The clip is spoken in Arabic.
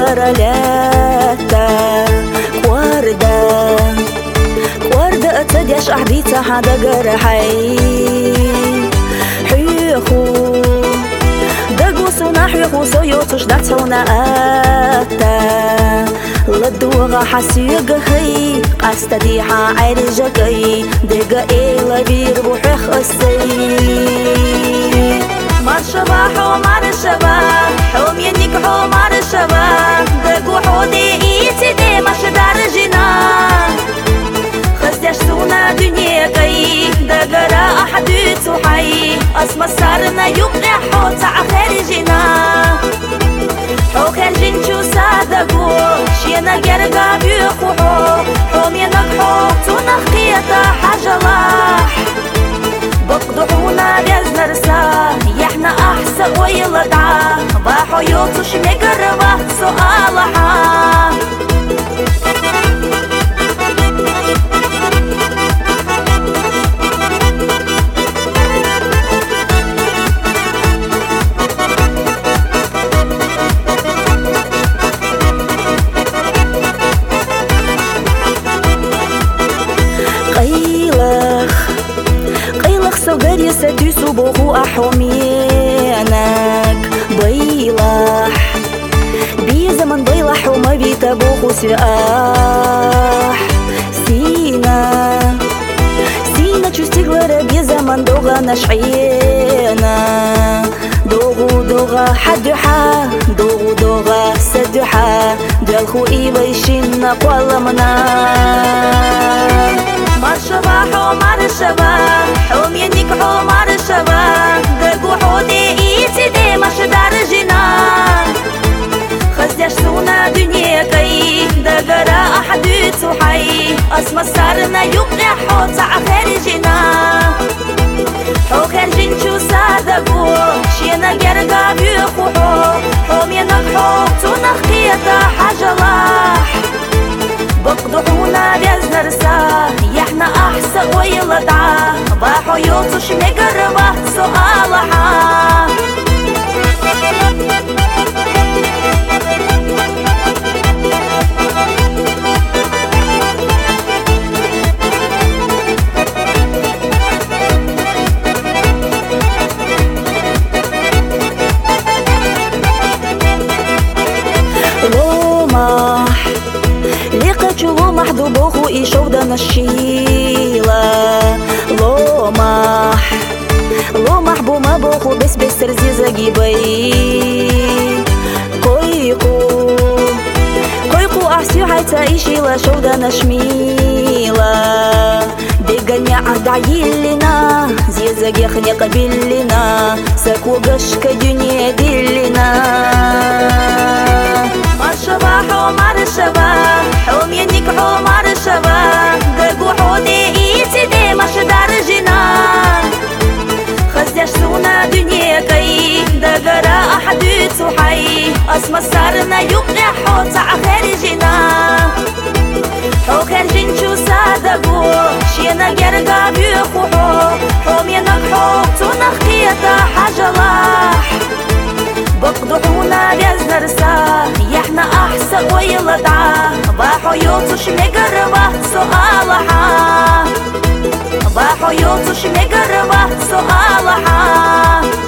غرلاتا كوردا أتديش أحديتا حدا قرحي حيخو دقو سونا حيخو سويوتوش داتونا آتا لدوغا حسيقهي قاستا ديحا عرجكي دقا إيلا بيربو حيخ السي مرشبا حومار الشبا حوم ينيك حومار الشبا دقو حودي إيتي دي مشدار جنا خزيش سونا دنيا كي دقرا أحدوتو حي أسمى سارنا يقع حوت خارجنا حو خارجين شو صادقو شينا قرقا بيخو حوم ينك حوتو نخيطا حاجلاح بقدحونا بيزنا رسا يحنا أحسن ويلدعا باحو يوتوش مقربا سؤالها سوغري سديسو بوخو أحومينك بيلح بي زمن بيلح وما بيتا بوخو سياح سينا чувстиглара بي زمن دوغا نشعينا دوغا حدوحا دوغا سدوحا دالخو إيبايشينا قوالمنا مرشبا حومار الشبا حوم ينيك حومار الشبا دقو حودي إيتي دي مشدار جنا خزيش سونا دنيا كي دقرا أحدوتو حي أسمى سارنا يقع حوت خارجنا حو خارجين شو صادقو شينا قرقا بيخو حوم ينك حوتو نخيطا حاجلاح بقدحونا بيزنا رسا يحنا أحسن ويلدعا باحو يوتوش مقربا سؤالها لومح دوبوخو إيشودا نشيلا لومح بوما بوخو بس سرزي زجيبي كويقو أحسيو حيتا إيشيلا شودا نشميلا دقني عدعيلنا زي زجيخني قبلنا ساكو قشك دنيا دلنا مرشبا حومار الشبا حوم ينيك حومار الشبا دقو حودي إيتي دي مشدار جنا خزيش سونا دنيا كي دقرا أحدوتو حي أسمى سارنا يقع حوت خارجنا حو خارجين شو صادقو شينا قرقا بيخو حوم ينك حوتو نخيطا حاجلاح بقدحونا بيزنا رسا يحنا أحسن ويلدعا باحو يوتوش مقربا سؤالها باحو يوتوش مقربا سؤالها